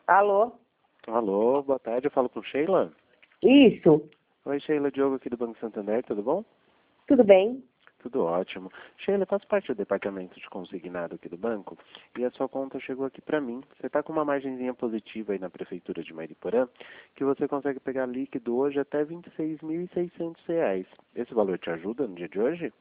Alô? Alô, boa tarde, eu falo com Sheila. Isso. Oi, Sheila, Diogo aqui do Banco Santander, tudo bom? Tudo bem? Tudo ótimo. Sheila, eu faço parte do departamento de consignado aqui do banco e a sua conta chegou aqui para mim. Você está com uma margenzinha positiva aí na Prefeitura de Mariporã que você consegue pegar líquido hoje até R$ 26.600. Esse valor te ajuda no dia de hoje?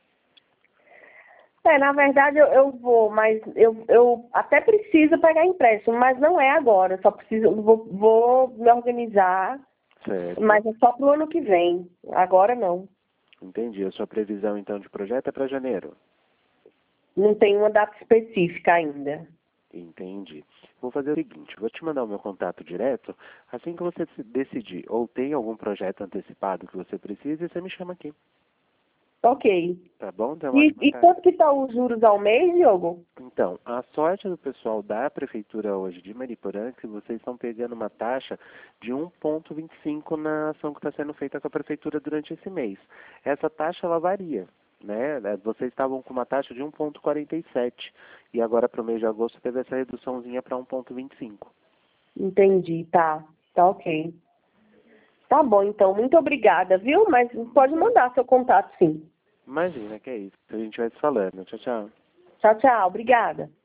Na verdade eu vou, mas eu até preciso pegar empréstimo, mas não é agora. Eu só preciso, vou me organizar, Certo. mas é só pro ano que vem. Agora não. Entendi. A sua previsão então de projeto é para janeiro? Não tem uma data específica ainda. Entendi. Vou fazer o seguinte, vou te mandar o meu contato direto. Assim que você se decidir ou tem algum projeto antecipado que você precise, você me chama aqui. Ok. Tá bom? Então, uma ótima E tarde. quanto que estão os juros ao mês, Diogo? Então, a sorte do pessoal da Prefeitura hoje de Mariporã é que vocês estão pegando uma taxa de 1,25 na ação que está sendo feita com a Prefeitura durante esse mês. Essa taxa, ela varia, né? Vocês estavam com uma taxa de 1,47 e agora para o mês de agosto teve essa reduçãozinha para 1,25. Entendi, tá. Tá ok. Tá bom, então. Muito obrigada, viu? Mas pode mandar seu contato, sim. Imagina que é isso. A gente vai se falando. Tchau, tchau. Tchau, tchau. Obrigada.